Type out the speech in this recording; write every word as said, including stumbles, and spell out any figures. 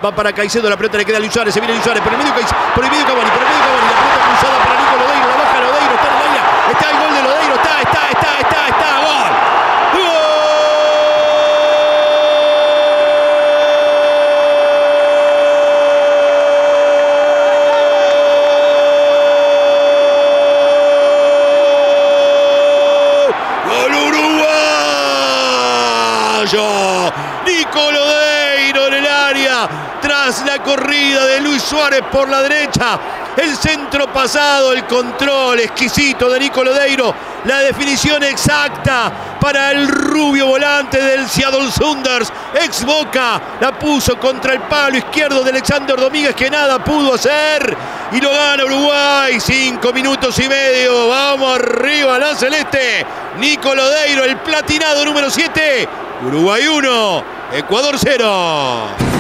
Va para Caicedo, la pelota le queda a Luis Suárez. Se viene Luis Suárez por el medio, por el medio Cavani, por el medio Cavani. La pelota cruzada para Nico Lodeiro. La baja Lodeiro, está en el área. Está el gol de Lodeiro. Está, está, está, está, está. ¡Gol! Nico Lodeiro en el área, tras la corrida de Luis Suárez por la derecha, el centro pasado, el control exquisito de Nico Lodeiro, la definición exacta para el rubio volante del Seattle Sounders, ex Boca, la puso contra el palo izquierdo de Alexander Domínguez, que nada pudo hacer, y lo gana Uruguay, cinco minutos y medio, vamos arriba la celeste, Nico Lodeiro, el platinado número siete, Uruguay uno, Ecuador cero.